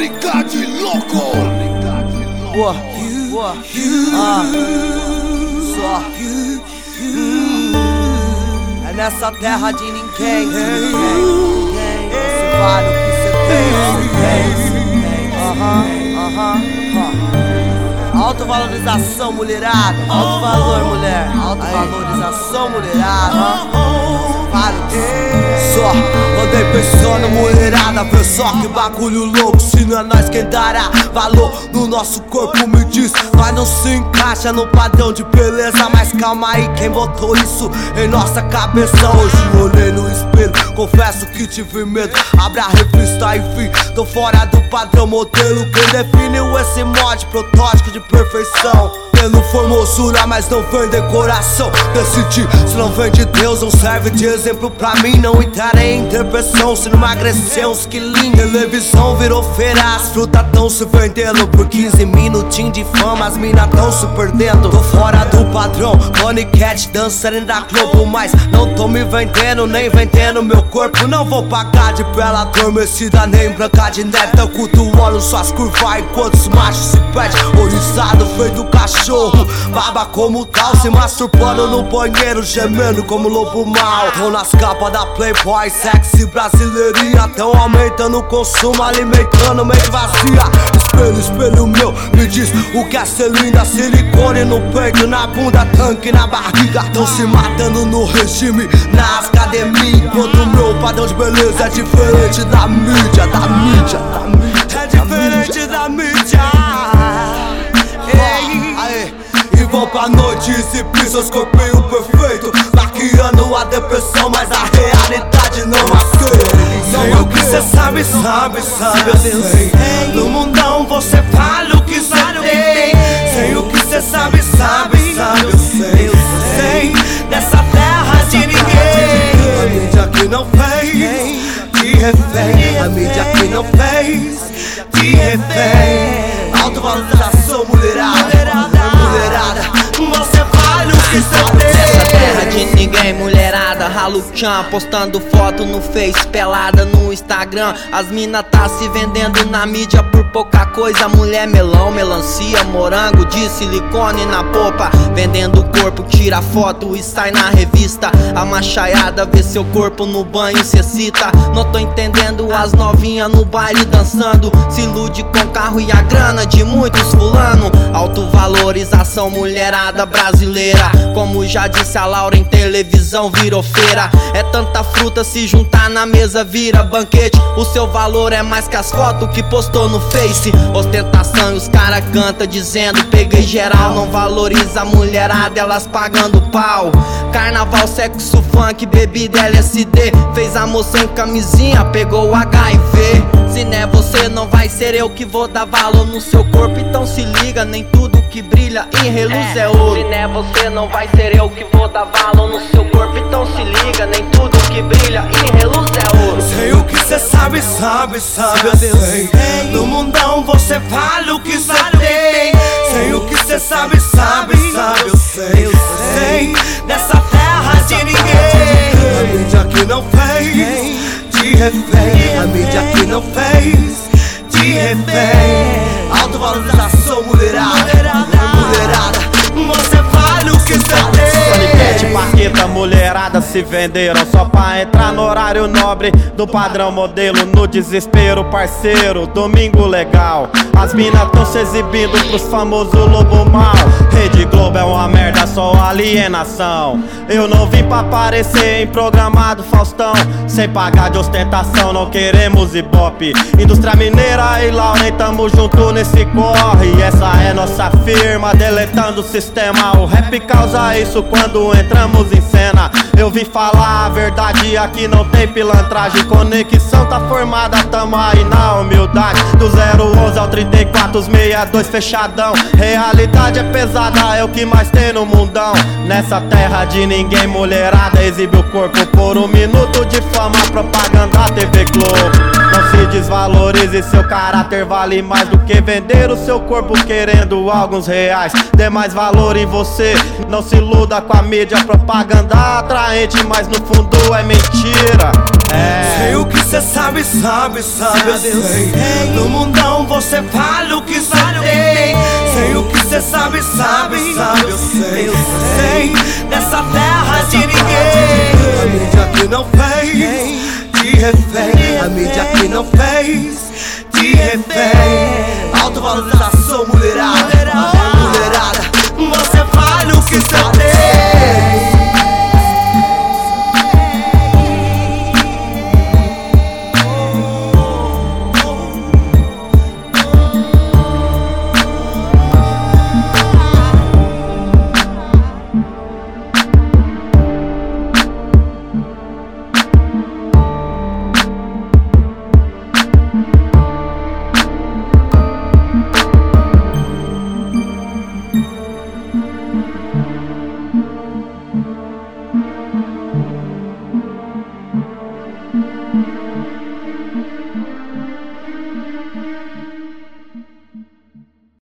Comunidade louco. Só é nessa terra de ninguém. Você vale o que você tem. Autovalorização, mulherada. Alto valor, mulher. Autovalorização, mulherada. Vale o que só andei pensando, mulherada, vê só que bagulho louco. Se não é nós quem dará valor no nosso corpo, me diz, nós não se encaixa no padrão de beleza. Mas calma aí, quem botou isso em nossa cabeça? Hoje olhei no espelho, confesso que tive medo. Abra a revista, enfim, tô fora do padrão modelo. Quem definiu esse mod, protótipo de perfeição? Pelo formosura, mas não vem decoração. Decidi, se não vem de Deus, não serve de exemplo pra mim. Não entrarei em interpretação, se não emagrecer uns quilinhos. Televisão virou feira, as frutas tão se vendendo. Por 15 minutinhos de fama, as minas tão se perdendo. Tô fora do padrão, Money Cat, dançarem da Globo. Mas não tô me vendendo, nem vendendo meu corpo. Não vou pagar de bela adormecida, nem branca de neve. Tão cultuando suas curvas enquanto os machos se perdem. Orizado feito cachorro, baba como tal, se masturbando no banheiro, gemendo como lobo mal. Tão nas capas da Playboy, sexy brasileirinha. Tão aumentando o consumo, alimentando mente vazia. Espelho, espelho meu, me diz o que é ser linda. Silicone no peito, na bunda, tanque na barriga. Tão se matando no regime, nas academias. Enquanto o meu padrão de beleza é diferente da mídia, da mídia, da mídia. É diferente da mídia. E vão pra noite e se pisam os corpinhos perfeitos, maquiando a depressão, mas a realidade não aceita. Sei o que cê sabe, eu sei. No mundão você fala o que cê tem. Sei o que cê sabe, eu sei. Sei dessa terra de ninguém. A mídia que não fez de refém. A mídia que não fez de refém. Autovalorização, mulherada, você vale o que cê tem. Nessa terra de ninguém, mulherada, rala o tchan, postando foto no Face, pelada no Instagram. As mina tá se vendendo na mídia por pouca coisa. Mulher melão, melancia, morango de silicone na popa. Vendendo o corpo, tira foto e sai na revista. A machaiada vê seu corpo no banho, cê cita. Não tô entendendo as novinhas no baile dançando. Se ilude com carro e a grana de muitos fulano. Autovalorização, mulherada brasileira. Como já disse a Laura, em televisão virou feira. É tanta fruta, se juntar na mesa vira banquete. O seu valor é mais que as fotos que postou no Face. Ostentação e os cara canta dizendo peguei geral. Não valoriza a mulherada, elas pagando pau. Carnaval, sexo, funk, bebida, LSD. Fez a moça em camisinha, pegou o HIV. Se não é você, não vai ser eu que vou dar valor no seu corpo. Então se liga, nem tudo que brilha e reluz é ouro. Se não é você, não vai ser eu que vou dar valor no seu corpo. Então se liga, nem tudo que brilha e reluz é ouro. Sei o que cê sabe, eu sei. No mundão você vale o que cê tem. Sei o que cê sabe, eu sei. Sei dessa terra de ninguém. A mídia que não fez de refém. A mídia que não fez de refém. Autovalorização, mulherada, você vale o que cê tem. Paniquete, Paqueta, mulherada se venderam só pra entrar no horário nobre do padrão modelo. No desespero, parceiro, domingo legal. As minas tão se exibindo pros famosos lobo mal. Rede Globo é uma merda, só alienação. Eu não vim pra aparecer em programado Faustão. Sem pagar de ostentação, não queremos ibope. Indústria mineira e Lauren, tamo junto nesse corre. Essa é nossa firma, deletando o sistema. O rap causa isso quando entramos em cena. Eu vim falar a verdade, aqui não tem pilantragem. Conexão tá formada, tamo aí na humildade. Do 011 ao 34, os 62 fechadão. Realidade é pesada, é o que mais tem no mundão. Nessa terra de ninguém, mulherada exibe o corpo por um minuto de fama, propaganda TV Globo. Não se desvalorize, seu caráter vale mais do que vender o seu corpo querendo alguns reais. Dê mais valor em você, não se iluda com a mídia, propaganda atraente, mas no fundo é mentira. Sei o que cê sabe, eu sei. No mundão você fala o que cê tem. Sei o que cê sabe, eu sei. Eu sei dessa terra de ninguém. A mídia que não fez de refém. A mídia que não fez de refém. Autovalorização.